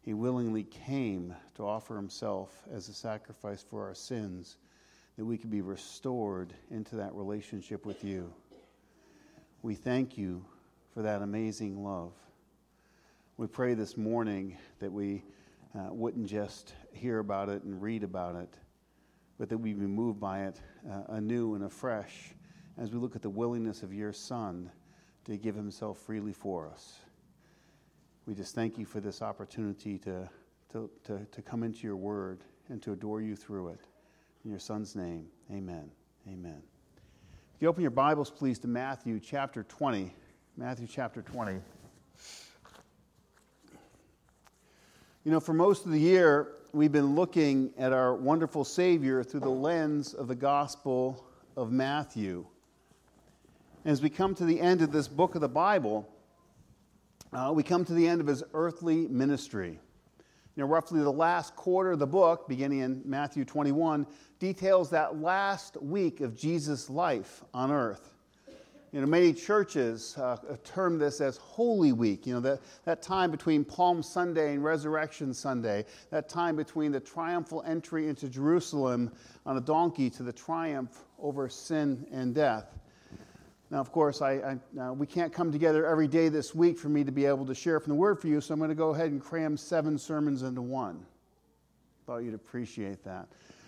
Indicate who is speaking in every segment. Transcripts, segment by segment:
Speaker 1: He willingly came to offer himself as a sacrifice for our sins, that we could be restored into that relationship with you. We thank you for that amazing love. We pray this morning that we wouldn't just hear about it and read about it, but that we'd be moved by it anew and afresh as we look at the willingness of your Son to give himself freely for us. We just thank you for this opportunity to come into your word and to adore you through it. In your Son's name, amen. Amen. If you open your Bibles, please, to Matthew chapter 20. Matthew chapter 20. You know, for most of the year, we've been looking at our wonderful Savior through the lens of the Gospel of Matthew. As we come to the end of this book of the Bible, we come to the end of his earthly ministry. You know, roughly the last quarter of the book, beginning in Matthew 21, details that last week of Jesus' life on earth. You know, many churches term this as Holy Week. You know, that time between Palm Sunday and Resurrection Sunday, that time between the triumphal entry into Jerusalem on a donkey to the triumph over sin and death. Now, of course, we can't come together every day this week for me to be able to share from the Word for you, so I'm going to go ahead and cram 7 sermons into one. Thought you'd appreciate that.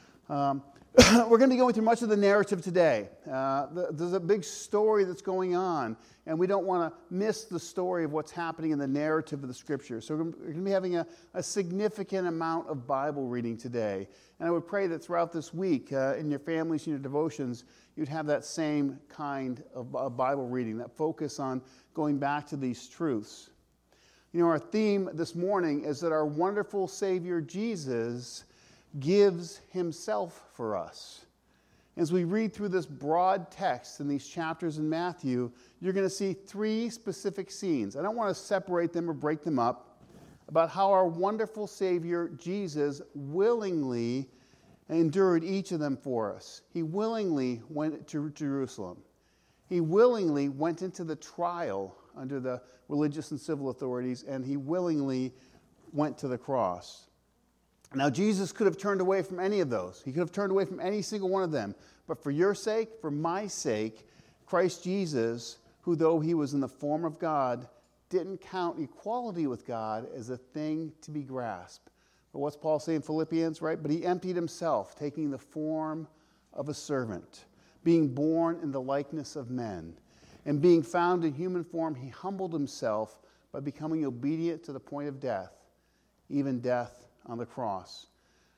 Speaker 1: We're going to be going through much of the narrative today. There's a big story that's going on, and we don't want to miss the story of what's happening in the narrative of the Scripture. So we're going to be having a significant amount of Bible reading today. And I would pray that throughout this week, in your families, in your devotions, you'd have that same kind of Bible reading, that focus on going back to these truths. You know, our theme this morning is that our wonderful Savior Jesus gives himself for us. As we read through this broad text in these chapters in Matthew, you're going to see 3 specific scenes. I don't want to separate them or break them up, about how our wonderful Savior Jesus willingly endured each of them for us. He willingly went to Jerusalem. He willingly went into the trial under the religious and civil authorities, and he willingly went to the cross. Now, Jesus could have turned away from any of those. He could have turned away from any single one of them. But for your sake, for my sake, Christ Jesus, who though he was in the form of God, didn't count equality with God as a thing to be grasped. But what's Paul saying in Philippians, right? But he emptied himself, taking the form of a servant, being born in the likeness of men. And being found in human form, he humbled himself by becoming obedient to the point of death, even death on the cross.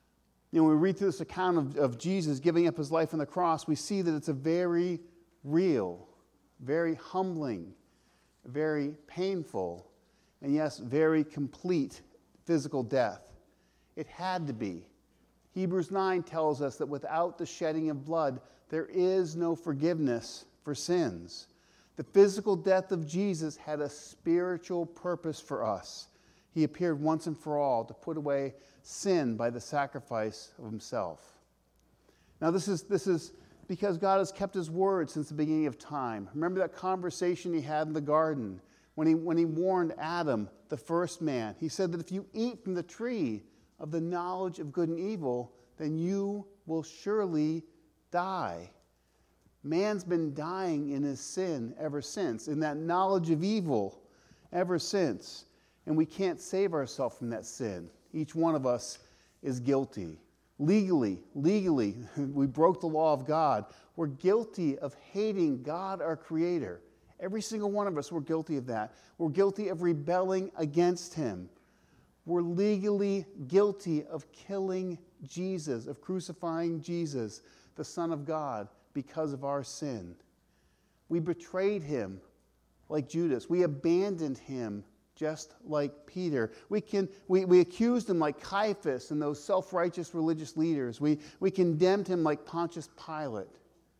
Speaker 1: You know, when we read through this account of Jesus giving up his life on the cross, we see that it's a very real, very humbling, very painful, and yes, very complete physical death. It had to be. Hebrews 9 tells us that without the shedding of blood, there is no forgiveness for sins. The physical death of Jesus had a spiritual purpose for us. He appeared once and for all to put away sin by the sacrifice of himself. Now, this is because God has kept his word since the beginning of time. Remember that conversation he had in the garden when he warned Adam, the first man. He said that if you eat from the tree of the knowledge of good and evil, then you will surely die. Man's been dying in his sin ever since, in that knowledge of evil ever since. And we can't save ourselves from that sin. Each one of us is guilty. Legally, we broke the law of God. We're guilty of hating God, our Creator. Every single one of us, we're guilty of that. We're guilty of rebelling against him. We're legally guilty of killing Jesus, of crucifying Jesus, the Son of God, because of our sin. We betrayed him like Judas. We abandoned him just like Peter. We accused him like Caiaphas and those self-righteous religious leaders. We condemned him like Pontius Pilate.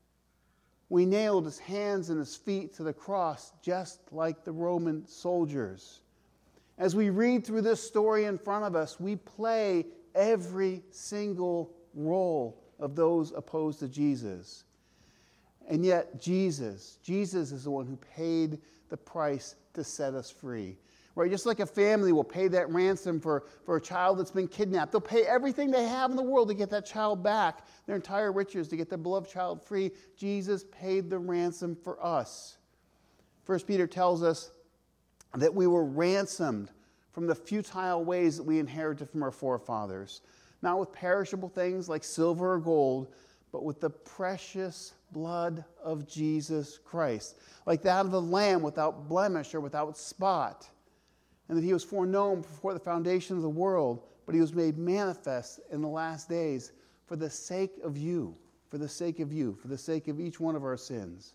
Speaker 1: We nailed his hands and his feet to the cross just like the Roman soldiers. As we read through this story in front of us, we play every single role of those opposed to Jesus. And yet Jesus is the one who paid the price to set us free. right? Just like a family will pay that ransom for a child that's been kidnapped. They'll pay everything they have in the world to get that child back, their entire riches, to get their beloved child free. Jesus paid the ransom for us. 1 Peter tells us that we were ransomed from the futile ways that we inherited from our forefathers, not with perishable things like silver or gold, but with the precious blood of Jesus Christ, like that of the Lamb without blemish or without spot. And that he was foreknown before the foundation of the world, but he was made manifest in the last days for the sake of you, for the sake of you, for the sake of each one of our sins.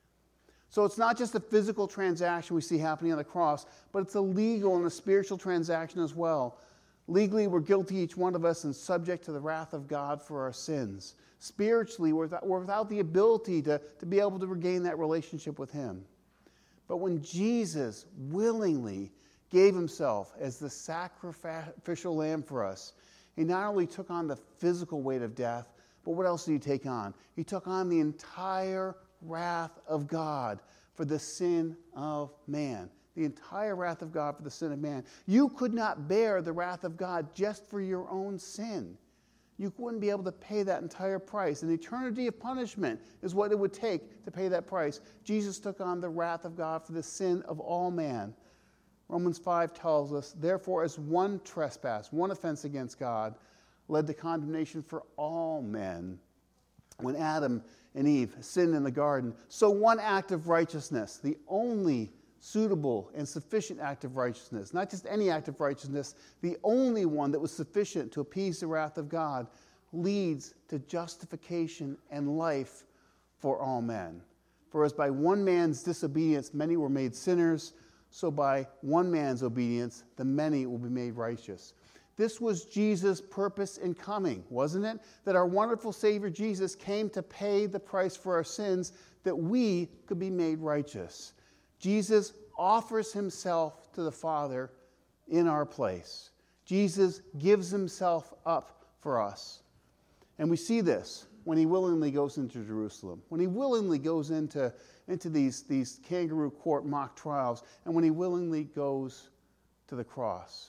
Speaker 1: So it's not just a physical transaction we see happening on the cross, but it's a legal and a spiritual transaction as well. Legally, we're guilty, each one of us, and subject to the wrath of God for our sins. Spiritually, we're without the ability to be able to regain that relationship with him. But when Jesus willingly gave himself as the sacrificial lamb for us, he not only took on the physical weight of death, but what else did he take on? He took on the entire wrath of God for the sin of man. The entire wrath of God for the sin of man. You could not bear the wrath of God just for your own sin. You wouldn't be able to pay that entire price. An eternity of punishment is what it would take to pay that price. Jesus took on the wrath of God for the sin of all man. Romans 5 tells us, therefore, as one trespass, one offense against God, led to condemnation for all men, when Adam and Eve sinned in the garden, so one act of righteousness, the only suitable and sufficient act of righteousness, not just any act of righteousness, the only one that was sufficient to appease the wrath of God, leads to justification and life for all men. For as by one man's disobedience many were made sinners, so by one man's obedience the many will be made righteous. This was Jesus' purpose in coming, wasn't it? That our wonderful Savior Jesus came to pay the price for our sins, that we could be made righteous. Jesus offers himself to the Father in our place. Jesus gives himself up for us. And we see this when he willingly goes into Jerusalem, when he willingly goes into these kangaroo court mock trials, and when he willingly goes to the cross.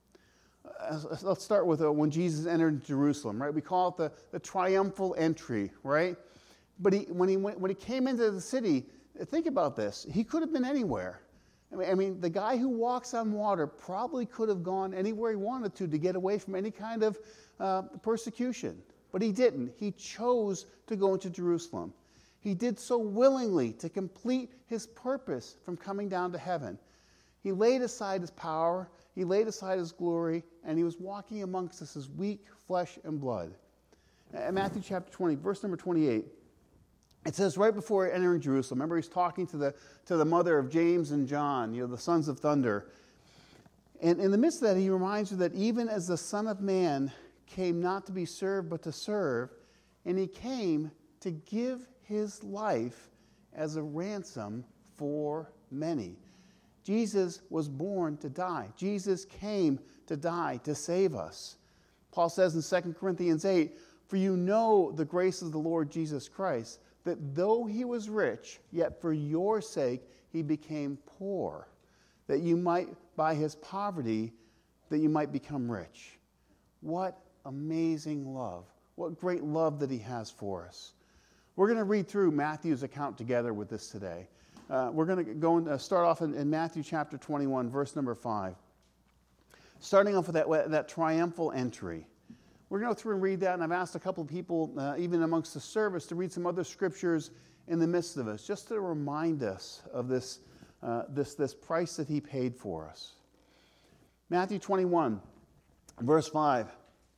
Speaker 1: Let's start with when Jesus entered Jerusalem, right? We call it the triumphal entry, right? But when he came into the city, think about this. He could have been anywhere. I mean, the guy who walks on water probably could have gone anywhere he wanted to get away from any kind of persecution. But he didn't. He chose to go into Jerusalem. He did so willingly to complete his purpose from coming down to heaven. He laid aside his power, he laid aside his glory, and he was walking amongst us as weak flesh and blood. In Matthew chapter 20, verse number 28, it says right before entering Jerusalem, remember he's talking to the mother of James and John, the sons of thunder. And in the midst of that, he reminds her that even as the Son of Man came not to be served, but to serve, and he came to give his life as a ransom for many. Jesus was born to die. Jesus came to die to save us. Paul says in 2 Corinthians 8, for you know the grace of the Lord Jesus Christ, that though he was rich, yet for your sake he became poor, that you might, by his poverty, that you might become rich. What amazing love. What great love that he has for us. We're going to read through Matthew's account together with this today. We're going to go and start off in Matthew chapter 21, verse number 5. Starting off with that triumphal entry. We're going to go through and read that, and I've asked a couple of people, even amongst the service, to read some other scriptures in the midst of us, just to remind us of this price that he paid for us. Matthew 21, verse 5.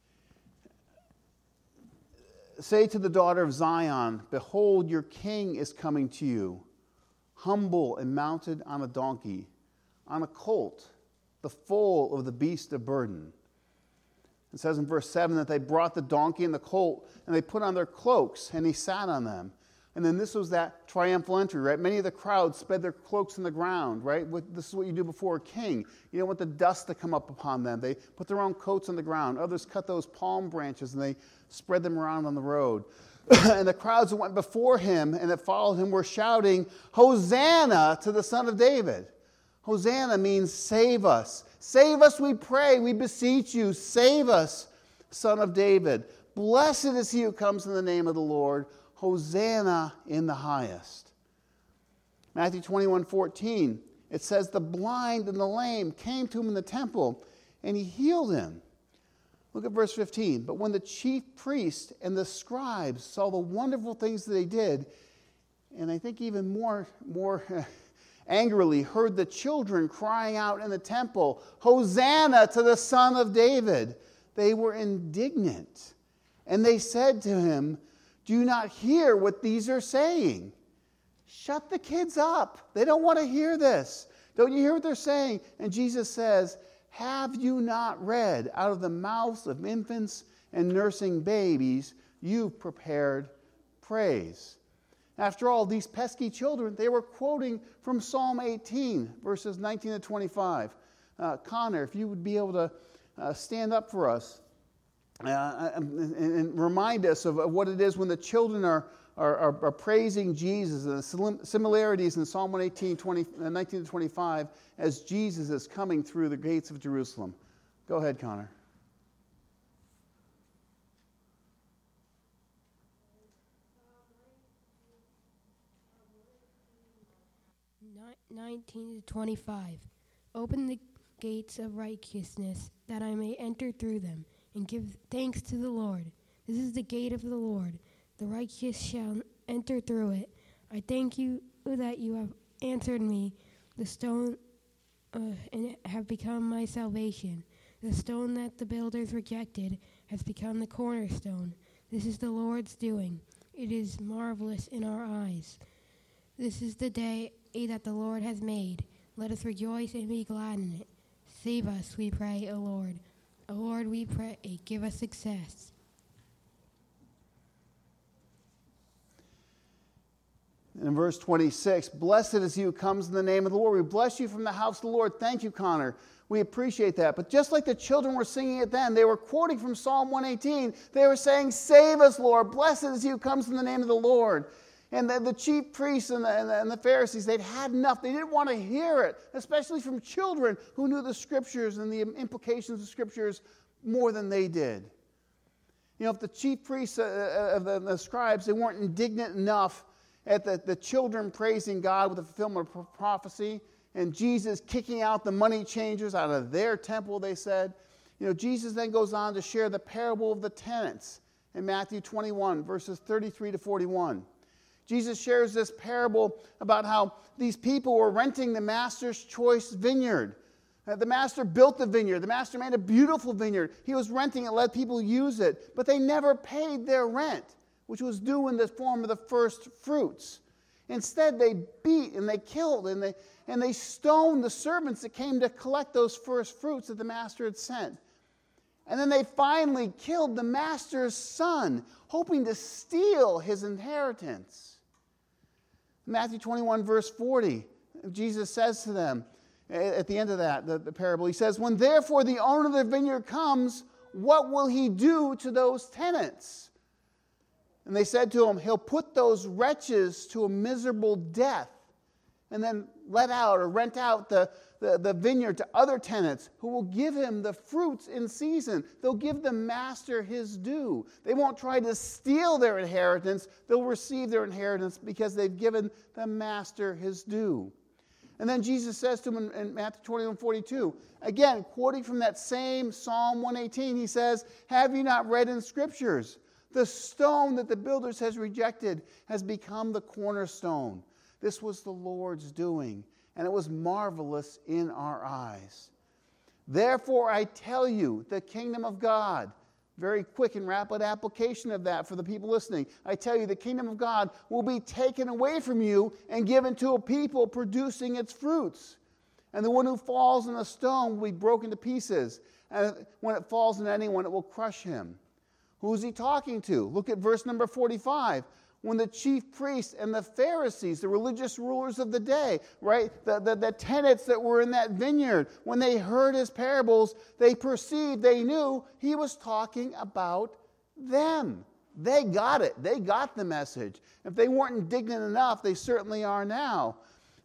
Speaker 1: Say to the daughter of Zion, behold, your king is coming to you, humble and mounted on a donkey, on a colt, the foal of the beast of burden. It says in verse 7 that they brought the donkey and the colt, and they put on their cloaks, and he sat on them. And then this was that triumphal entry, right? Many of the crowd spread their cloaks on the ground, right? This is what you do before a king. You don't want the dust to come up upon them. They put their own coats on the ground. Others cut those palm branches, and they spread them around on the road. And the crowds that went before him and that followed him were shouting, Hosanna to the Son of David. Hosanna means save us. Save us, we pray, we beseech you. Save us, Son of David. Blessed is he who comes in the name of the Lord. Hosanna in the highest. Matthew 21:14, it says, the blind and the lame came to him in the temple, and he healed him. Look at verse 15. But when the chief priests and the scribes saw the wonderful things that they did, and I think even more angrily heard the children crying out in the temple, Hosanna to the Son of David, they were indignant. And they said to him, do you not hear what these are saying? Shut the kids up. They don't want to hear this. Don't you hear what they're saying? And Jesus says, have you not read, out of the mouths of infants and nursing babies, you've prepared praise. After all, these pesky children, they were quoting from Psalm 18, verses 19 to 25. Connor, if you would be able to stand up for us and remind us of what it is when the children are praising Jesus and the similarities in Psalm 118, 19 to 25 as Jesus is coming through the gates of Jerusalem. Go ahead, Connor.
Speaker 2: 19 to 25. Open the gates of righteousness, that I may enter through them, and give thanks to the Lord. This is the gate of the Lord. The righteous shall enter through it. I thank you that you have answered me. The stone and have become my salvation. The stone that the builders rejected has become the cornerstone. This is the Lord's doing. It is marvelous in our eyes. This is the day that the Lord has made. Let us rejoice and be glad in it. Save us, we pray, O Lord. O Lord, we pray, give us success.
Speaker 1: In verse 26, blessed is he who comes in the name of the Lord. We bless you from the house of the Lord. Thank you, Connor. We appreciate that. But just like the children were singing it then, they were quoting from Psalm 118. They were saying, save us, Lord. Blessed is he who comes in the name of the Lord. And the chief priests and the Pharisees, they'd had enough. They didn't want to hear it, especially from children who knew the Scriptures and the implications of the Scriptures more than they did. You know, if the chief priests, the scribes, they weren't indignant enough at the children praising God with the fulfillment of prophecy and Jesus kicking out the money changers out of their temple, they said. You know, Jesus then goes on to share the parable of the tenants in Matthew 21, verses 33 to 41. Jesus shares this parable about how these people were renting the master's choice vineyard. The master built the vineyard. The master made a beautiful vineyard. He was renting it, let people use it, but they never paid their rent, which was due in the form of the first fruits. Instead, they beat and they killed and they stoned the servants that came to collect those first fruits that the master had sent. And then they finally killed the master's son, hoping to steal his inheritance. Matthew 21, verse 40, Jesus says to them at the end of that, the parable, he says, when therefore the owner of the vineyard comes, what will he do to those tenants? And they said to him, he'll put those wretches to a miserable death and then let out or rent out the vineyard to other tenants who will give him the fruits in season. They'll give the master his due. They won't try to steal their inheritance. They'll receive their inheritance because they've given the master his due. And then Jesus says to him in Matthew 21:42, again, quoting from that same Psalm 118, he says, have you not read in Scriptures? The stone that the builders has rejected has become the cornerstone. This was the Lord's doing, and it was marvelous in our eyes. Therefore, I tell you, the kingdom of God, very quick and rapid application of that for the people listening. I tell you, the kingdom of God will be taken away from you and given to a people producing its fruits. And the one who falls on a stone will be broken to pieces. And when it falls on anyone, it will crush him. Who is he talking to? Look at verse number 45. When the chief priests and the Pharisees, the religious rulers of the day, right, the tenants that were in that vineyard, when they heard his parables, they perceived, they knew he was talking about them. They got it. They got the message. If they weren't indignant enough, they certainly are now.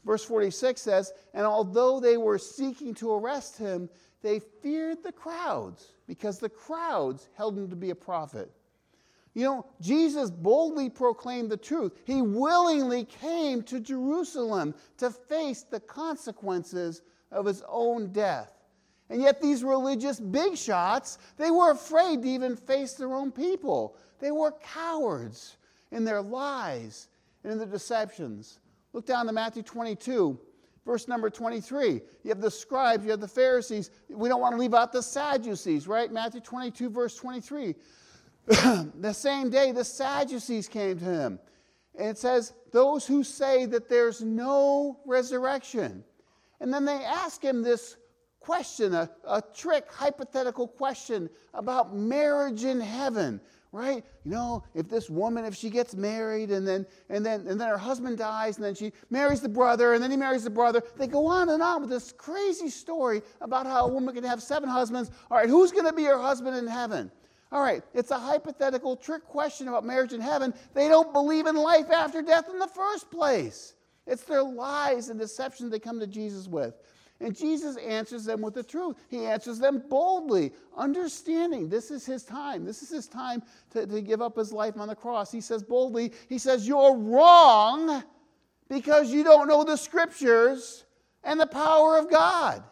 Speaker 1: Verse 46 says, and although they were seeking to arrest him, they feared the crowds because the crowds held him to be a prophet. You know, Jesus boldly proclaimed the truth. He willingly came to Jerusalem to face the consequences of his own death. And yet these religious big shots, they were afraid to even face their own people. They were cowards in their lies and in their deceptions. Look down to Matthew 22, verse number 23. You have the scribes, you have the Pharisees. We don't want to leave out the Sadducees, right? Matthew 22, verse 23. The same day, the Sadducees came to him. And it says, those who say that there's no resurrection. And then they ask him this question, a trick, hypothetical question about marriage in heaven, right? You know, if this woman, if she gets married and then her husband dies and then she marries the brother and then he marries the brother, they go on and on with this crazy story about how a woman can have 7 husbands. All right, who's going to be her husband in heaven? All right, it's a hypothetical trick question about marriage in heaven. They don't believe in life after death in the first place. It's their lies and deceptions they come to Jesus with. And Jesus answers them with the truth. He answers them boldly, understanding this is his time. This is his time to give up his life on the cross. He says boldly, he says, you're wrong because you don't know the scriptures and the power of God.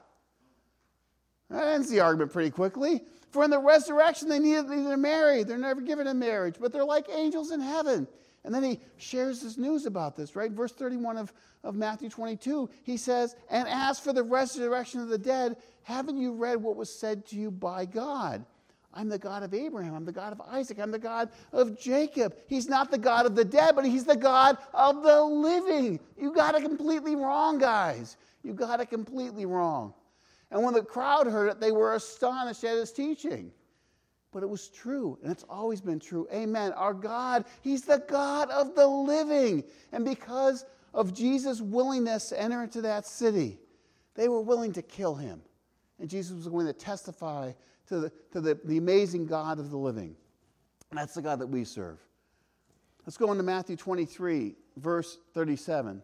Speaker 1: That ends the argument pretty quickly. For in the resurrection, they need to marry. They're never given in marriage, but they're like angels in heaven. And then he shares this news about this, right? Verse 31 of Matthew 22, he says, and as for the resurrection of the dead, haven't you read what was said to you by God? I'm the God of Abraham. I'm the God of Isaac. I'm the God of Jacob. He's not the God of the dead, but he's the God of the living. You got it completely wrong, guys. You got it completely wrong. And when the crowd heard it, they were astonished at his teaching. But it was true, and it's always been true. Amen. Our God, he's the God of the living. And because of Jesus' willingness to enter into that city, they were willing to kill him. And Jesus was going to testify to the amazing God of the living. And that's the God that we serve. Let's go into Matthew 23, verse 37.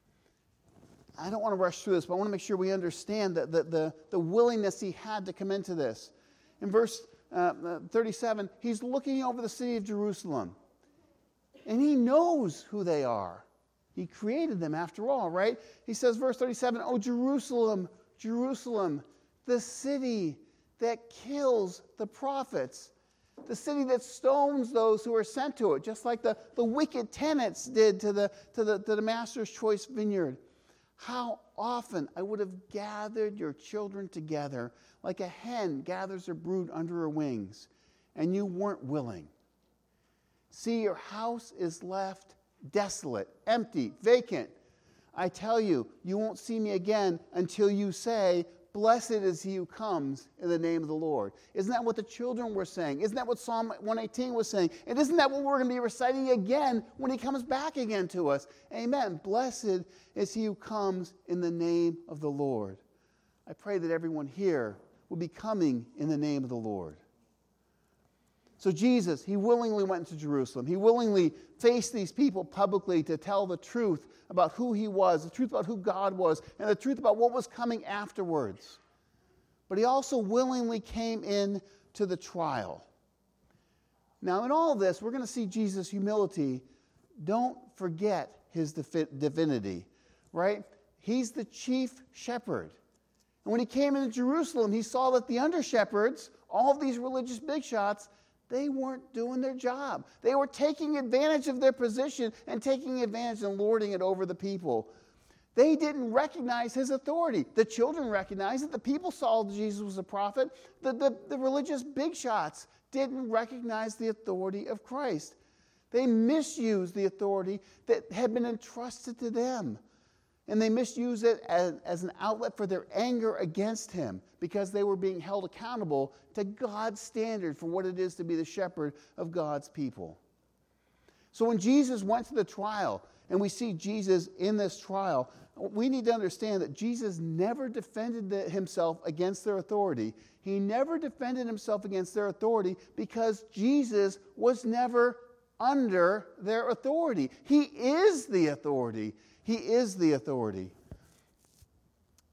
Speaker 1: I don't want to rush through this, but I want to make sure we understand the willingness he had to come into this. In verse 37, he's looking over the city of Jerusalem. And he knows who they are. He created them after all, right? He says, verse 37, oh, Jerusalem, Jerusalem, the city that kills the prophets, the city that stones those who are sent to it, just like the wicked tenants did to the master's choice vineyard. How often I would have gathered your children together like a hen gathers her brood under her wings, and you weren't willing. See, your house is left desolate, empty, vacant. I tell you, you won't see me again until you say, blessed is he who comes in the name of the Lord. Isn't that what the children were saying? Isn't that what Psalm 118 was saying? And isn't that what we're going to be reciting again when he comes back again to us? Amen. Blessed is he who comes in the name of the Lord. I pray that everyone here will be coming in the name of the Lord. So Jesus, he willingly went to Jerusalem. He willingly faced these people publicly to tell the truth about who he was, the truth about who God was, and the truth about what was coming afterwards. But he also willingly came in to the trial. Now, in all this, we're going to see Jesus' humility. Don't forget his divinity, right? He's the chief shepherd. And when he came into Jerusalem, he saw that the under-shepherds, all of these religious big shots, they weren't doing their job. They were taking advantage of their position and taking advantage and lording it over the people. They didn't recognize his authority. The children recognized it. The people saw Jesus was a prophet. The religious big shots didn't recognize the authority of Christ. They misused the authority that had been entrusted to them. And they misused it as an outlet for their anger against him because they were being held accountable to God's standard for what it is to be the shepherd of God's people. So when Jesus went to the trial, and we see Jesus in this trial, we need to understand that Jesus never defended himself against their authority. He never defended himself against their authority because Jesus was never under their authority. He is the authority. He is the authority.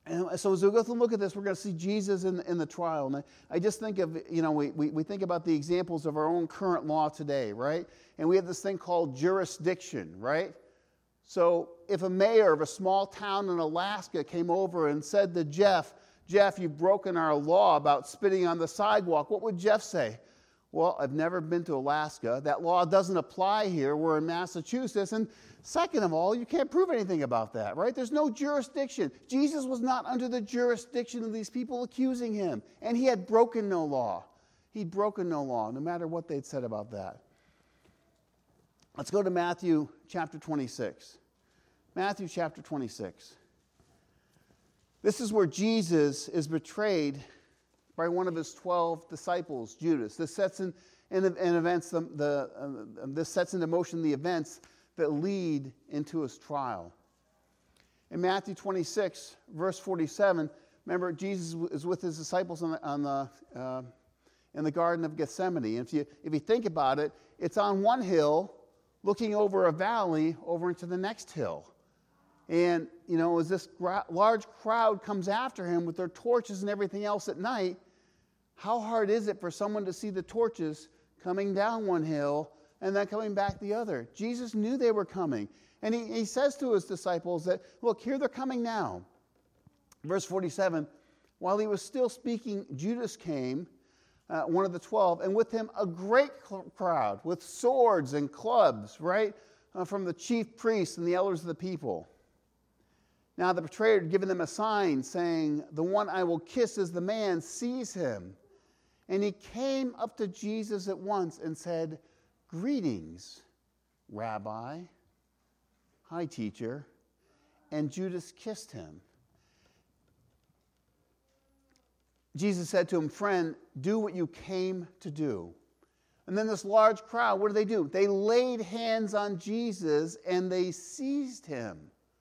Speaker 1: And so as we go through and look at this, we're going to see Jesus in the trial. And I just think of, we think about the examples of our own current law today, right? And we have this thing called jurisdiction, right? So if a mayor of a small town in Alaska came over and said to Jeff, you've broken our law about spitting on the sidewalk, what would Jeff say? Well, I've never been to Alaska. That law doesn't apply here. We're in Massachusetts. And second of all, you can't prove anything about that, right? There's no jurisdiction. Jesus was not under the jurisdiction of these people accusing him. And he had broken no law. He'd broken no law, no matter what they'd said about that. Let's go to Matthew chapter 26. Matthew chapter 26. This is where Jesus is betrayed by one of his 12 disciples, Judas. This sets in events this sets into motion the events that lead into his trial. In Matthew 26, verse 47, remember Jesus is with his disciples in the Garden of Gethsemane. And if you think about it, it's on one hill, looking over a valley over into the next hill. And as this large crowd comes after him with their torches and everything else at night, how hard is it for someone to see the torches coming down one hill and then coming back the other? Jesus knew they were coming. And he says to his disciples that, look, here they're coming now. Verse 47, while he was still speaking, Judas came, one of the 12, and with him a great crowd with swords and clubs, right, from the chief priests and the elders of the people. Now the betrayer had given them a sign, saying, the one I will kiss is the man, seize him. And he came up to Jesus at once and said, greetings, Rabbi. Hi, teacher. And Judas kissed him. Jesus said to him, friend, do what you came to do. And then this large crowd, what do? They laid hands on Jesus and they seized him.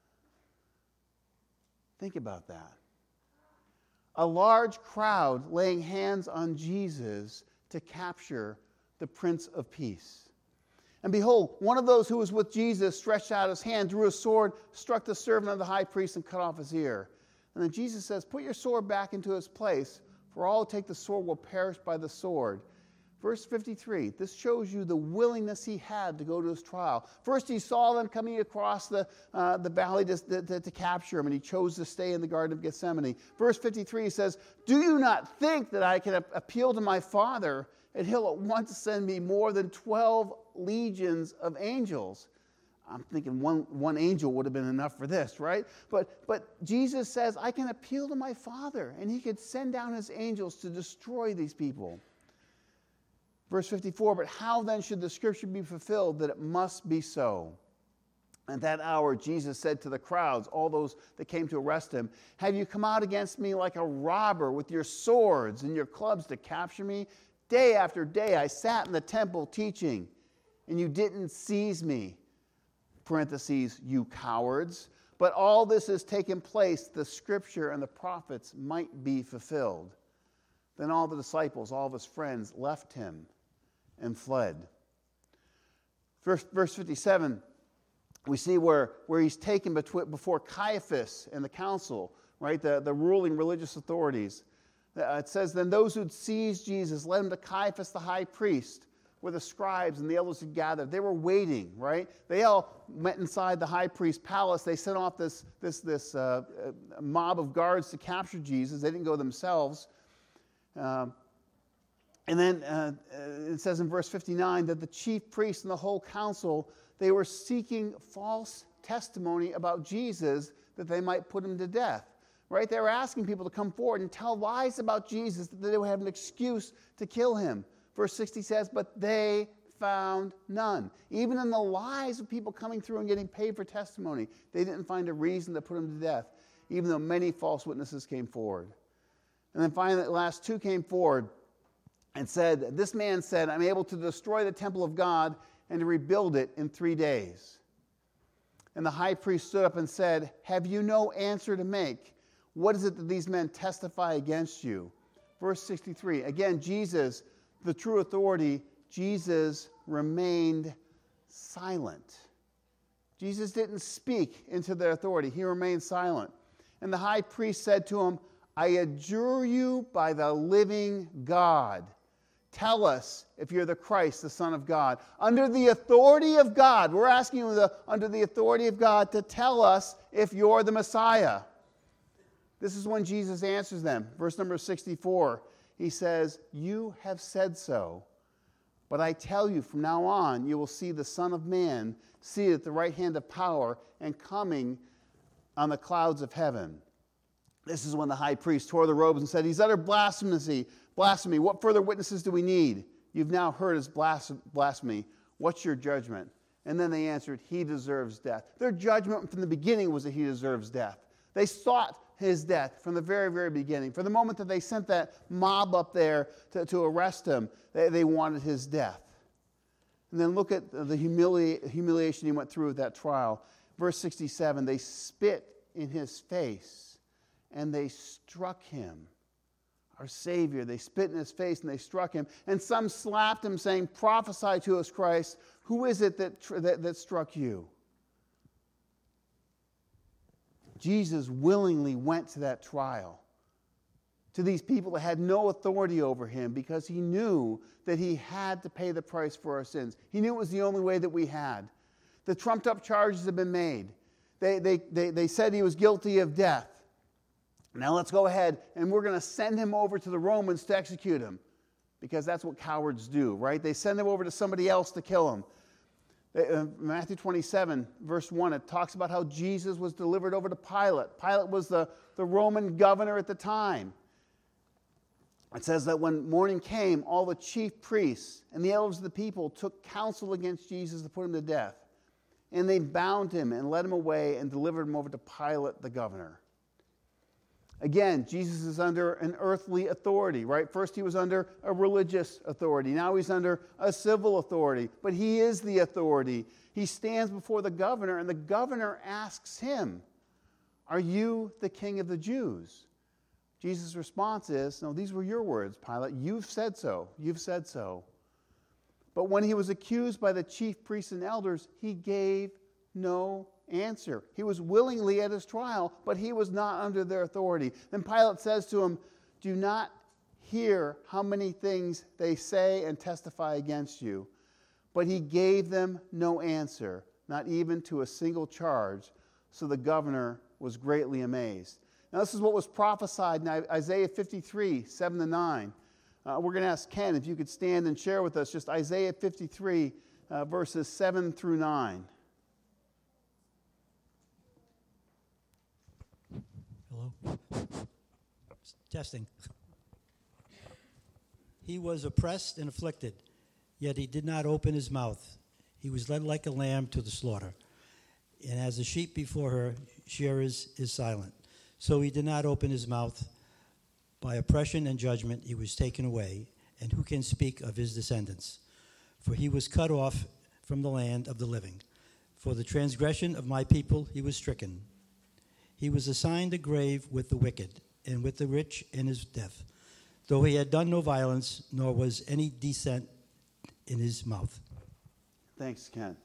Speaker 1: Think about that. A large crowd laying hands on Jesus to capture the Prince of Peace. And behold, one of those who was with Jesus stretched out his hand, drew a sword, struck the servant of the high priest, and cut off his ear. And then Jesus says, put your sword back into its place, for all who take the sword will perish by the sword. Verse 53, this shows you the willingness he had to go to his trial. First, he saw them coming across the valley to capture him, and he chose to stay in the Garden of Gethsemane. Verse 53 says, do you not think that I can appeal to my Father, and he'll at once send me more than 12 legions of angels? I'm thinking one angel would have been enough for this, right? But Jesus says, I can appeal to my Father, and he could send down his angels to destroy these people. Verse 54, but how then should the scripture be fulfilled that it must be so? At that hour, Jesus said to the crowds, all those that came to arrest him, have you come out against me like a robber with your swords and your clubs to capture me? Day after day I sat in the temple teaching, and you didn't seize me. Parentheses, you cowards. But all this has taken place, the scripture and the prophets might be fulfilled. Then all the disciples, all of his friends, left him and fled. Verse 57, we see where he's taken before Caiaphas and the council, right, the ruling religious authorities. It says, then those who'd seized Jesus led him to Caiaphas the high priest, where the scribes and the elders had gathered. They were waiting, right? They all went inside the high priest's palace. They sent off this mob of guards to capture Jesus. They didn't go themselves. And then it says in verse 59 that the chief priests and the whole council, they were seeking false testimony about Jesus that they might put him to death. Right? They were asking people to come forward and tell lies about Jesus that they would have an excuse to kill him. Verse 60 says, but they found none. Even in the lies of people coming through and getting paid for testimony, they didn't find a reason to put him to death, even though many false witnesses came forward. And then finally, the last two came forward and said, this man said, I'm able to destroy the temple of God and to rebuild it in 3 days. And the high priest stood up and said, have you no answer to make? What is it that these men testify against you? Verse 63, again, Jesus, the true authority, Jesus remained silent. Jesus didn't speak into their authority. He remained silent. And the high priest said to him, I adjure you by the living God. Tell us if you're the Christ, the Son of God. Under the authority of God, we're asking you under the authority of God to tell us if you're the Messiah. This is when Jesus answers them. Verse number 64, he says, you have said so. But I tell you, from now on, you will see the Son of Man seated at the right hand of power and coming on the clouds of heaven. This is when the high priest tore the robes and said, he's uttered blasphemy. Blasphemy. What further witnesses do we need? You've now heard his blasphemy. What's your judgment? And then they answered, he deserves death. Their judgment from the beginning was that he deserves death. They sought his death from the very, very beginning. From the moment that they sent that mob up there to arrest him, they wanted his death. And then look at the humiliation he went through with that trial. Verse 67, they spit in his face and they struck him. Our Savior, they spit in his face and they struck him. And some slapped him, saying, prophesy to us, Christ. Who is it that struck you? Jesus willingly went to that trial, to these people that had no authority over him, because he knew that he had to pay the price for our sins. He knew it was the only way that we had. The trumped up charges had been made. They said he was guilty of death. Now let's go ahead and we're going to send him over to the Romans to execute him, because that's what cowards do, right? They send him over to somebody else to kill him. Matthew 27, verse 1, it talks about how Jesus was delivered over to Pilate. Pilate was the Roman governor at the time. It says that when morning came, all the chief priests and the elders of the people took counsel against Jesus to put him to death. And they bound him and led him away and delivered him over to Pilate the governor. Again, Jesus is under an earthly authority, right? First he was under a religious authority. Now he's under a civil authority. But he is the authority. He stands before the governor, and the governor asks him, are you the king of the Jews? Jesus' response is, no, these were your words, Pilate. You've said so. You've said so. But when he was accused by the chief priests and elders, he gave no answer. He was willingly at his trial, but he was not under their authority. Then Pilate says to him, do not hear how many things they say and testify against you. But he gave them no answer, not even to a single charge. So the governor was greatly amazed. Now this is what was prophesied in Isaiah 53, 7-9. We're going to ask Ken if you could stand and share with us just Isaiah 53, verses 7 through 9.
Speaker 3: Hello? Testing. He was oppressed and afflicted, yet he did not open his mouth. He was led like a lamb to the slaughter. And as a sheep before her shearers is silent. So he did not open his mouth. By oppression and judgment he was taken away. And who can speak of his descendants? For he was cut off from the land of the living. For the transgression of my people he was stricken. He was assigned a grave with the wicked, and with the rich in his death, though he had done no violence, nor was any dissent in his mouth.
Speaker 1: Thanks, Ken.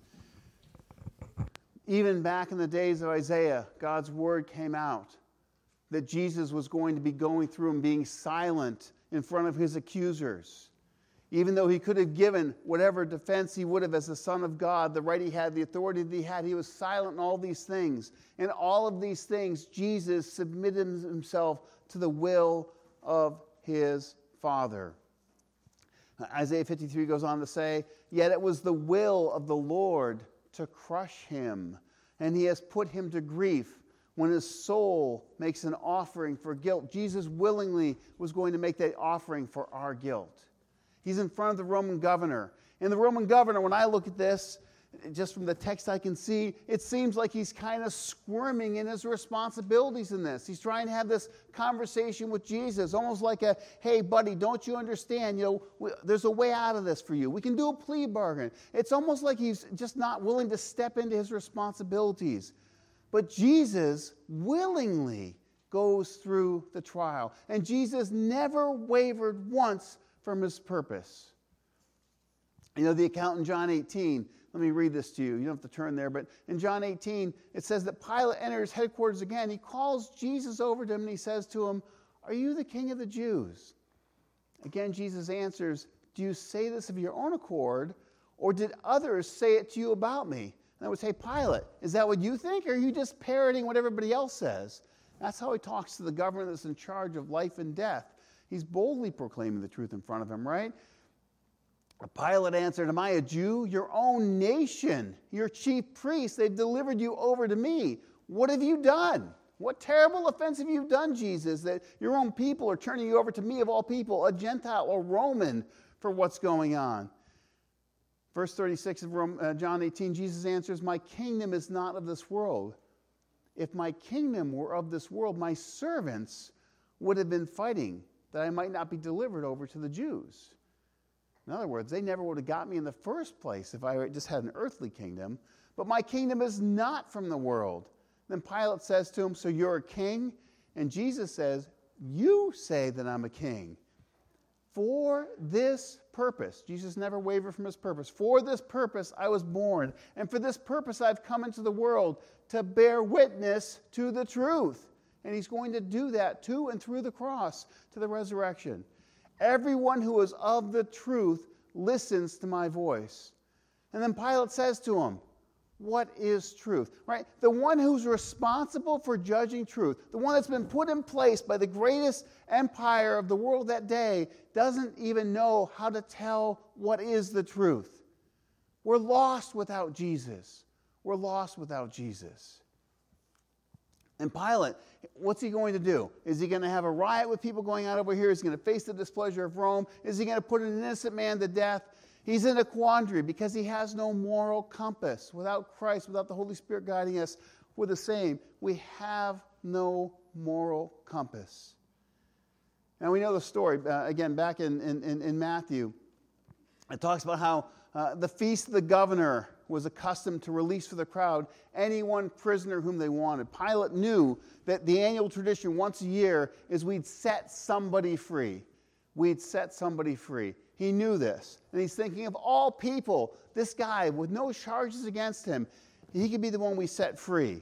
Speaker 1: Even back in the days of Isaiah, God's word came out that Jesus was going to be going through and being silent in front of his accusers. Even though he could have given whatever defense he would have as the Son of God, the right he had, the authority that he was silent in all these things. In all of these things, Jesus submitted himself to the will of his Father. Isaiah 53 goes on to say, yet it was the will of the Lord to crush him, and he has put him to grief. When his soul makes an offering for guilt, Jesus willingly was going to make that offering for our guilt. He's in front of the Roman governor. And the Roman governor, when I look at this, just from the text I can see, it seems like he's kind of squirming in his responsibilities in this. He's trying to have this conversation with Jesus, almost like a, hey, buddy, don't you understand? There's a way out of this for you. We can do a plea bargain. It's almost like he's just not willing to step into his responsibilities. But Jesus willingly goes through the trial. And Jesus never wavered once from his purpose. The account in John 18 Let me read this to you. You don't have to turn there, but in John 18, it says that Pilate enters headquarters again. He calls Jesus over to him and he says to him, "Are you the king of the Jews?" Again, Jesus answers, "Do you say this of your own accord, or did others say it to you about me?" And I would say, "Pilate, is that what you think, or are you just parroting what everybody else says?" That's how he talks to the government that's in charge of life and death. He's boldly proclaiming the truth in front of him, right? Pilate answered, "Am I a Jew? Your own nation, your chief priests, they've delivered you over to me. What have you done? What terrible offense have you done, Jesus, that your own people are turning you over to me of all people, a Gentile, a Roman, for what's going on?" Verse 36 of John 18, Jesus answers, "My kingdom is not of this world. If my kingdom were of this world, my servants would have been fighting that I might not be delivered over to the Jews." In other words, they never would have got me in the first place if I just had an earthly kingdom. But my kingdom is not from the world. Then Pilate says to him, "So you're a king?" And Jesus says, "You say that I'm a king. For this purpose," Jesus never wavered from his purpose, "for this purpose I was born, and for this purpose I've come into the world, to bear witness to the truth." And he's going to do that to and through the cross, to the resurrection. "Everyone who is of the truth listens to my voice." And then Pilate says to him, "What is truth?" Right? The one who's responsible for judging truth, the one that's been put in place by the greatest empire of the world that day, doesn't even know how to tell what is the truth. We're lost without Jesus. We're lost without Jesus. And Pilate, what's he going to do? Is he going to have a riot with people going out over here? Is he going to face the displeasure of Rome? Is he going to put an innocent man to death? He's in a quandary because he has no moral compass. Without Christ, without the Holy Spirit guiding us, we're the same. We have no moral compass. Now we know the story, again, back in Matthew. It talks about how the feast of the governor was accustomed to release for the crowd any one prisoner whom they wanted. Pilate knew that the annual tradition once a year is we'd set somebody free. We'd set somebody free. He knew this. And he's thinking, of all people, this guy with no charges against him, he could be the one we set free.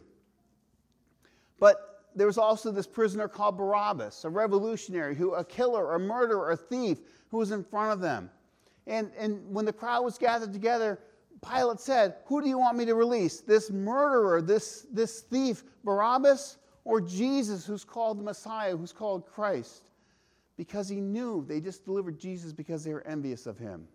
Speaker 1: But there was also this prisoner called Barabbas, a revolutionary, a killer, a murderer, a thief, who was in front of them. And when the crowd was gathered together, Pilate said, "Who do you want me to release? This murderer, this thief, Barabbas, or Jesus, who's called the Messiah, who's called Christ?" Because he knew they just delivered Jesus because they were envious of him.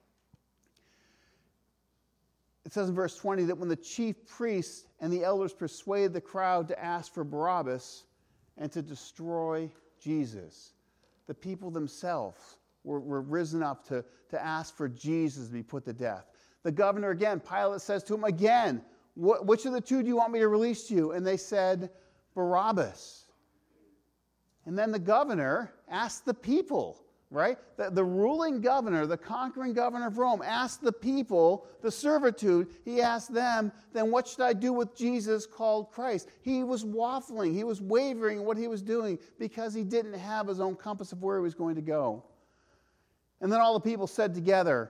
Speaker 1: It says in verse 20 that when the chief priests and the elders persuaded the crowd to ask for Barabbas and to destroy Jesus, the people themselves were risen up to ask for Jesus to be put to death. The governor again, Pilate says to him again, "Which of the two do you want me to release to you?" And they said, "Barabbas." And then the governor asked the people, right? The ruling governor, the conquering governor of Rome, asked the people, the servitude, he asked them, "Then what should I do with Jesus called Christ?" He was waffling, he was wavering in what he was doing because he didn't have his own compass of where he was going to go. And then all the people said together,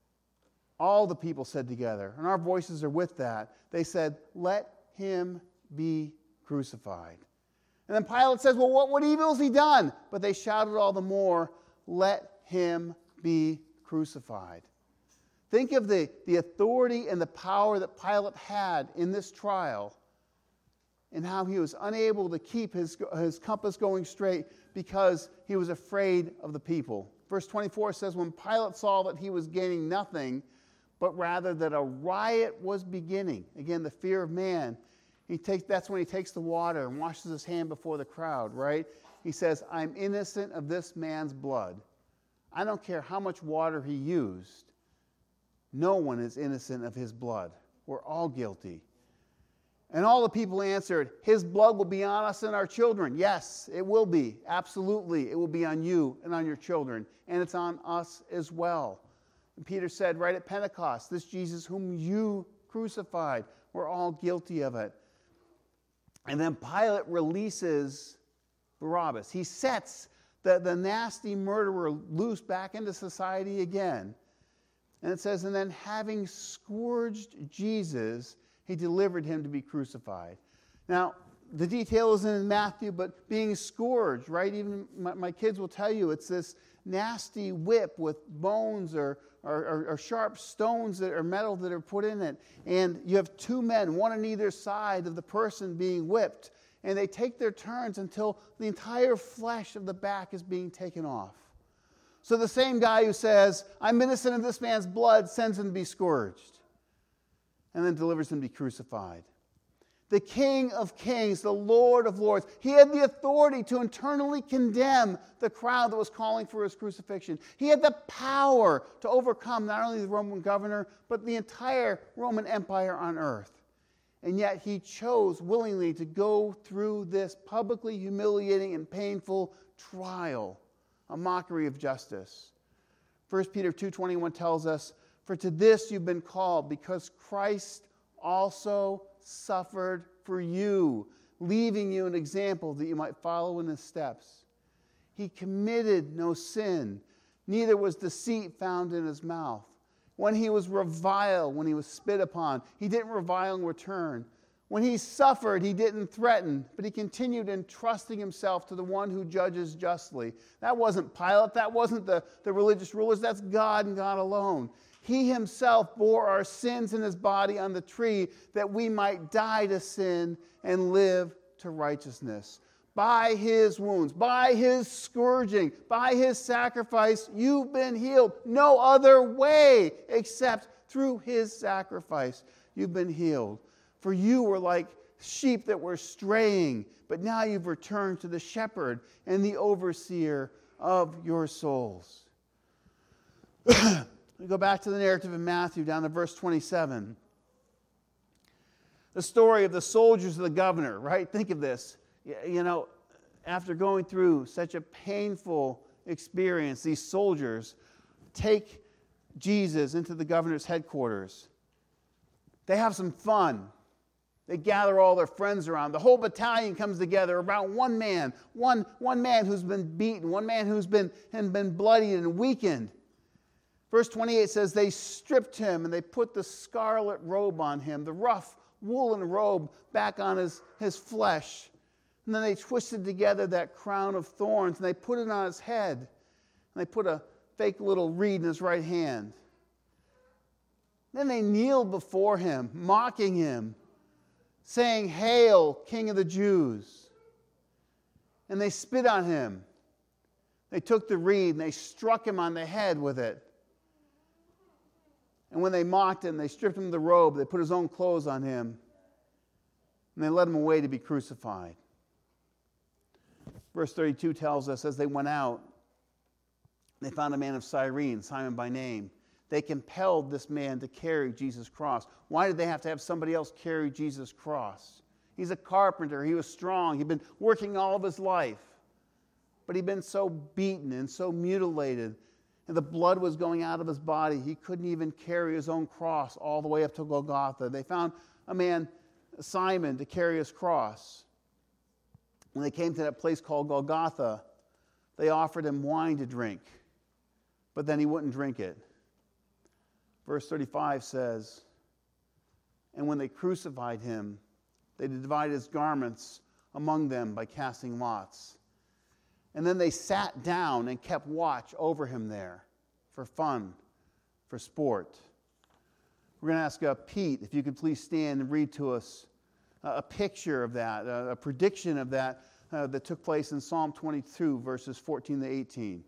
Speaker 1: and our voices are with that, they said, "Let him be crucified." And then Pilate says, "Well, what evil has he done?" But they shouted all the more, "Let him be crucified." Think of the authority and the power that Pilate had in this trial and how he was unable to keep his compass going straight because he was afraid of the people. Verse 24 says, when Pilate saw that he was gaining nothing, but rather that a riot was beginning, again, the fear of man, that's when he takes the water and washes his hand before the crowd, right? He says, "I'm innocent of this man's blood." I don't care how much water he used. No one is innocent of his blood. We're all guilty. And all the people answered, "His blood will be on us and our children." Yes, it will be. Absolutely. It will be on you and on your children. And it's on us as well. And Peter said right at Pentecost, "This Jesus whom you crucified," we're all guilty of it. And then Pilate releases Barabbas. He sets the nasty murderer loose back into society again. And it says, and then having scourged Jesus, he delivered him to be crucified. Now, the detail isn't in Matthew, but being scourged, right? Even my kids will tell you it's this nasty whip with bones or sharp stones that are metal that are put in it. And you have two men, one on either side of the person being whipped. And they take their turns until the entire flesh of the back is being taken off. So the same guy who says, I'm innocent of this man's blood, sends him to be scourged. And then delivers him to be crucified. The King of Kings, the Lord of Lords, he had the authority to internally condemn the crowd that was calling for his crucifixion. He had the power to overcome not only the Roman governor, but the entire Roman Empire on earth. And yet he chose willingly to go through this publicly humiliating and painful trial, a mockery of justice. 1 Peter 2:21 tells us, for to this you've been called, because Christ also suffered for you, leaving you an example that you might follow in his steps. He committed no sin, neither was deceit found in his mouth. When he was reviled, when he was spit upon, he didn't revile in return. When he suffered, he didn't threaten, but he continued entrusting himself to the one who judges justly. That wasn't Pilate, that wasn't the religious rulers, that's God and God alone. He himself bore our sins in his body on the tree that we might die to sin and live to righteousness. By his wounds, by his scourging, by his sacrifice, you've been healed. No other way except through his sacrifice. You've been healed. For you were like sheep that were straying, but now you've returned to the shepherd and the overseer of your souls. We go back to the narrative in Matthew, down to verse 27. The story of the soldiers of the governor, right? Think of this. You know, after going through such a painful experience, these soldiers take Jesus into the governor's headquarters. They have some fun. They gather all their friends around. The whole battalion comes together around one man, one man who's been beaten, one man who's been bloodied and weakened. Verse 28 says, they stripped him and they put the scarlet robe on him, the rough woolen robe back on his flesh. And then they twisted together that crown of thorns and they put it on his head. And they put a fake little reed in his right hand. Then they kneeled before him, mocking him, saying, Hail, King of the Jews. And they spit on him. They took the reed and they struck him on the head with it. And when they mocked him, they stripped him of the robe, they put his own clothes on him, and they led him away to be crucified. Verse 32 tells us, as they went out, they found a man of Cyrene, Simon by name. They compelled this man to carry Jesus' cross. Why did they have to have somebody else carry Jesus' cross? He's a carpenter. He was strong. He'd been working all of his life. But he'd been so beaten and so mutilated, and the blood was going out of his body. He couldn't even carry his own cross all the way up to Golgotha. They found a man, Simon, to carry his cross. When they came to that place called Golgotha, they offered him wine to drink, but then he wouldn't drink it. Verse 35 says, and when they crucified him, they divided his garments among them by casting lots. And then they sat down and kept watch over him there for fun, for sport. We're going to ask Pete if you could please stand and read to us a picture of that, a prediction of that that took place in Psalm 22, verses 14 to 18.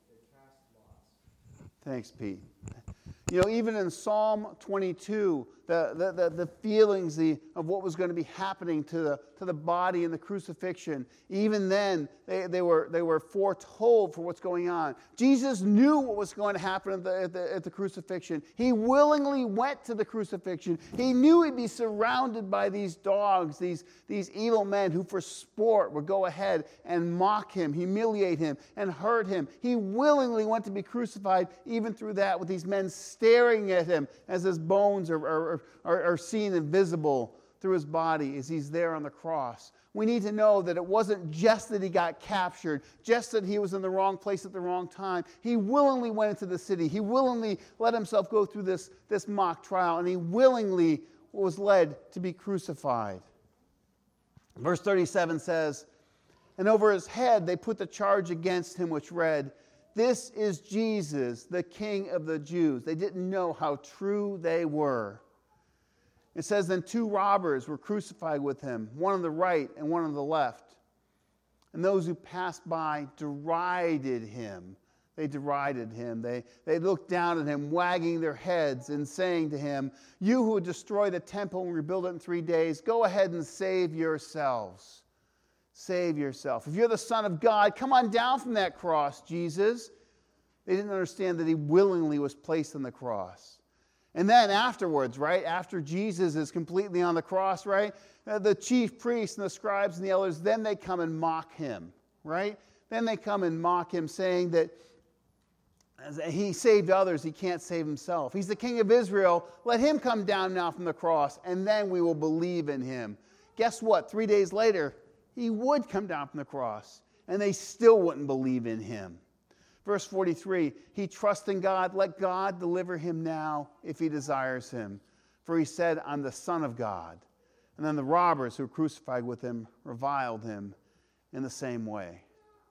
Speaker 1: Thanks, Pete. You know, even in Psalm 22, the feelings of what was going to be happening to the body in the crucifixion. Even then, they were foretold for what's going on. Jesus knew what was going to happen at the crucifixion. He willingly went to the crucifixion. He knew he'd be surrounded by these dogs, these evil men who for sport would go ahead and mock him, humiliate him, and hurt him. He willingly went to be crucified even through that, with these men staring at him as his bones are seen and visible through his body as he's there on the cross. We need to know that it wasn't just that he got captured, just that he was in the wrong place at the wrong time. He willingly went into the city. He willingly let himself go through this mock trial, and he willingly was led to be crucified. Verse 37 says, "And over his head they put the charge against him, which read, 'This is Jesus, the King of the Jews.'" They didn't know how true they were. It says, "Then 2 robbers were crucified with him, one on the right and one on the left. And those who passed by derided him." They derided him. They looked down at him, wagging their heads and saying to him, "You who destroy the temple and rebuild it in 3 days, go ahead and save yourselves. Save yourself. If you're the Son of God, come on down from that cross, Jesus." They didn't understand that he willingly was placed on the cross. And then afterwards, right, after Jesus is completely on the cross, right, the chief priests and the scribes and the elders, then they come and mock him, right? Then they come and mock him, saying that he saved others, he can't save himself. He's the King of Israel. Let him come down now from the cross, and then we will believe in him. Guess what? 3 days later, he would come down from the cross, and they still wouldn't believe in him. Verse 43, "He trusts in God. Let God deliver him now if he desires him. For he said, 'I'm the Son of God.' And then the robbers who were crucified with him reviled him in the same way."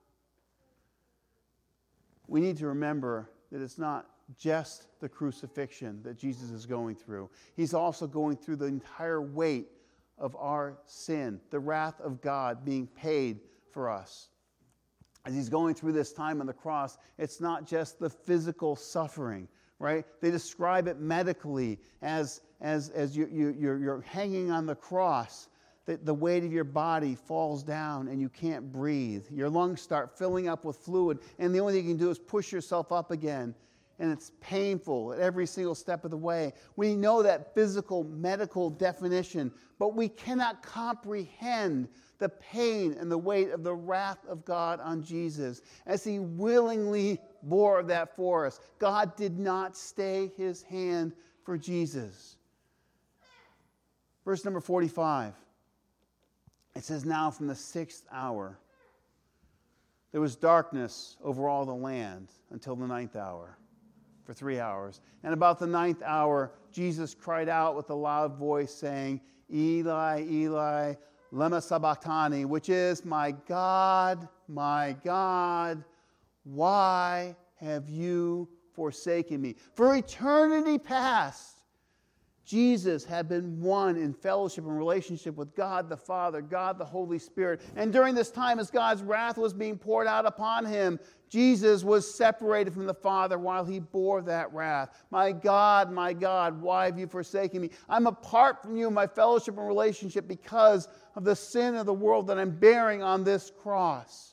Speaker 1: We need to remember that it's not just the crucifixion that Jesus is going through. He's also going through the entire weight of our sin, the wrath of God being paid for us. As he's going through this time on the cross, it's not just the physical suffering, right? They describe it medically as you're hanging on the cross, that the weight of your body falls down and you can't breathe. Your lungs start filling up with fluid, and the only thing you can do is push yourself up again. And it's painful at every single step of the way. We know that physical, medical definition, but we cannot comprehend the pain and the weight of the wrath of God on Jesus as he willingly bore that for us. God did not stay his hand for Jesus. Verse number 45. It says, "Now from the 6th hour, there was darkness over all the land until the 9th hour. For 3 hours. And about the 9th hour, Jesus cried out with a loud voice, saying, 'Eli, Eli, lema sabachthani,' which is, 'My God, why have you forsaken me?'" For eternity past, Jesus had been one in fellowship and relationship with God the Father, God the Holy Spirit. And during this time, as God's wrath was being poured out upon him, Jesus was separated from the Father while he bore that wrath. My God, why have you forsaken me?" I'm apart from you in my fellowship and relationship because of the sin of the world that I'm bearing on this cross.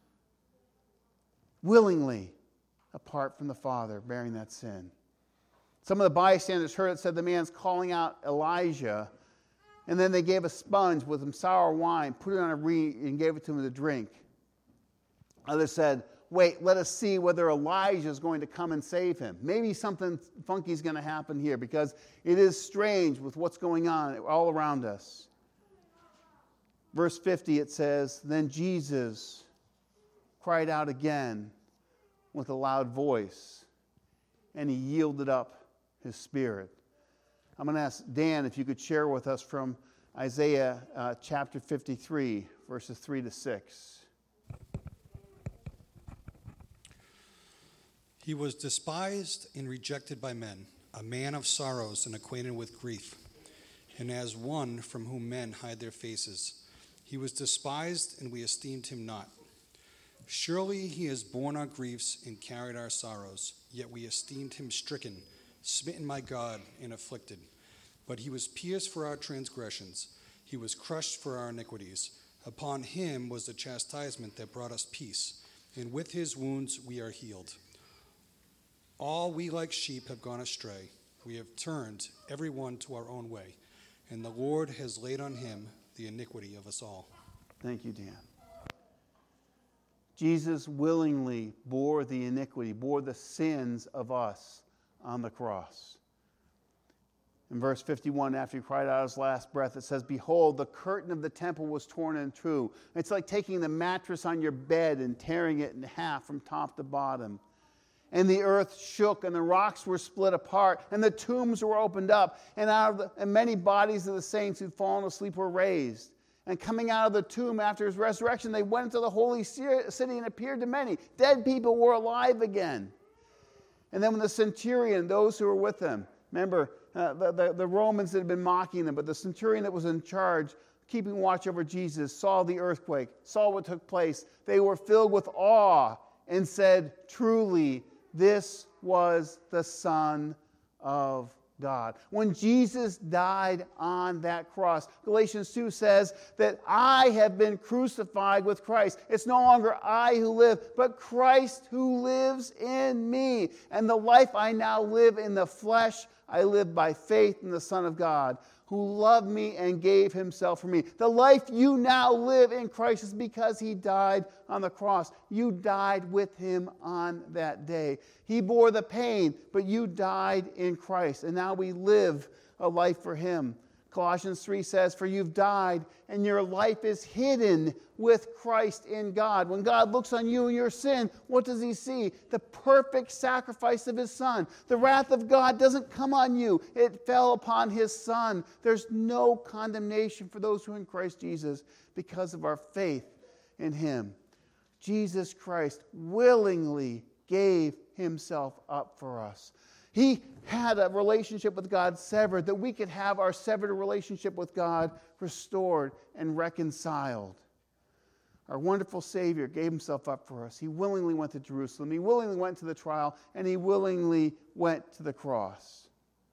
Speaker 1: Willingly apart from the Father, bearing that sin. Some of the bystanders heard it, said the man's calling out Elijah, and then they gave a sponge with some sour wine, put it on a reed, and gave it to him to drink. Others said, "Wait, let us see whether Elijah is going to come and save him. Maybe something funky is going to happen here, because it is strange with what's going on all around us." Verse 50, it says, "Then Jesus cried out again with a loud voice, and he yielded up his spirit." I'm going to ask Dan if you could share with us from Isaiah chapter 53, verses 3 to 6.
Speaker 4: "He was despised and rejected by men, a man of sorrows and acquainted with grief, and as one from whom men hide their faces. He was despised, and we esteemed him not. Surely he has borne our griefs and carried our sorrows, yet we esteemed him stricken, smitten by God, and afflicted. But he was pierced for our transgressions, he was crushed for our iniquities. Upon him was the chastisement that brought us peace, and with his wounds we are healed. All we like sheep have gone astray. We have turned every one to our own way, and the Lord has laid on him the iniquity of us all.
Speaker 1: Thank you, Dan. Jesus willingly bore the iniquity, bore the sins of us on the cross. In verse 51, after he cried out his last breath, it says, "Behold, the curtain of the temple was torn in two." It's like taking the mattress on your bed and tearing it in half from top to bottom. And the earth shook, and the rocks were split apart, and the tombs were opened up, and many bodies of the saints who'd fallen asleep were raised. And coming out of the tomb after his resurrection, they went into the holy city and appeared to many. Dead people were alive again. And then when the centurion, those who were with him, remember, the Romans that had been mocking them, but the centurion that was in charge, keeping watch over Jesus, saw the earthquake, saw what took place. They were filled with awe and said, "Truly, this was the Son of God." When Jesus died on that cross, Galatians 2 says that I have been crucified with Christ. It's no longer I who live, but Christ who lives in me. And the life I now live in the flesh, I live by faith in the Son of God, who loved me and gave himself for me. The life you now live in Christ is because he died on the cross. You died with him on that day. He bore the pain, but you died in Christ. And now we live a life for him. Colossians 3 says, "For you've died, and your life is hidden with Christ in God." When God looks on you and your sin, what does he see? The perfect sacrifice of his Son. The wrath of God doesn't come on you. It fell upon his Son. There's no condemnation for those who are in Christ Jesus because of our faith in him. Jesus Christ willingly gave himself up for us. He had a relationship with God severed, that we could have our severed relationship with God restored and reconciled. Our wonderful Savior gave himself up for us. He willingly went to Jerusalem. He willingly went to the trial, and he willingly went to the cross.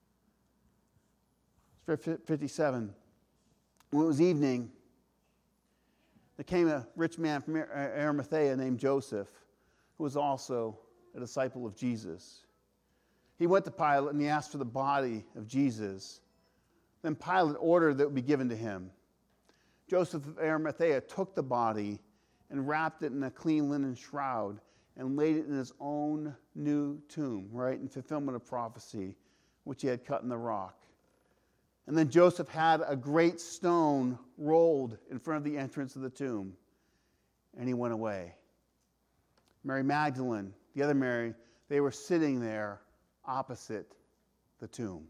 Speaker 1: Verse 57. When it was evening, there came a rich man from Arimathea named Joseph, who was also a disciple of Jesus. He went to Pilate and he asked for the body of Jesus. Then Pilate ordered that it be given to him. Joseph of Arimathea took the body and wrapped it in a clean linen shroud and laid it in his own new tomb, right, in fulfillment of prophecy, which he had cut in the rock. And then Joseph had a great stone rolled in front of the entrance of the tomb, and he went away. Mary Magdalene, the other Mary, they were sitting there opposite the tomb.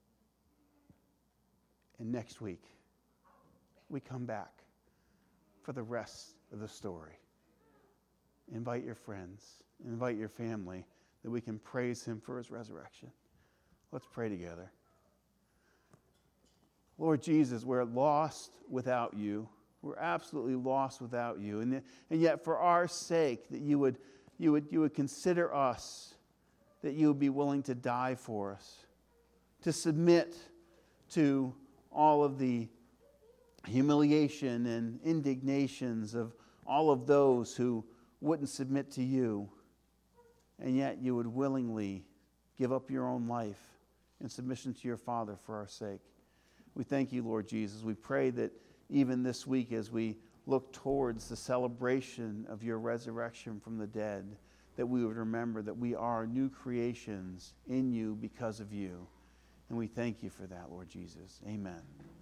Speaker 1: And next week, we come back for the rest of the story. Invite your friends, invite your family, that we can praise him for his resurrection. Let's pray together. Lord Jesus, we're lost without you. We're absolutely lost without you. And yet for our sake, that you would consider us, that you would be willing to die for us, to submit to all of the humiliation and indignations of all of those who wouldn't submit to you, and yet you would willingly give up your own life in submission to your Father for our sake. We thank you, Lord Jesus. We pray that even this week, as we look towards the celebration of your resurrection from the dead, that we would remember that we are new creations in you because of you. And we thank you for that, Lord Jesus. Amen.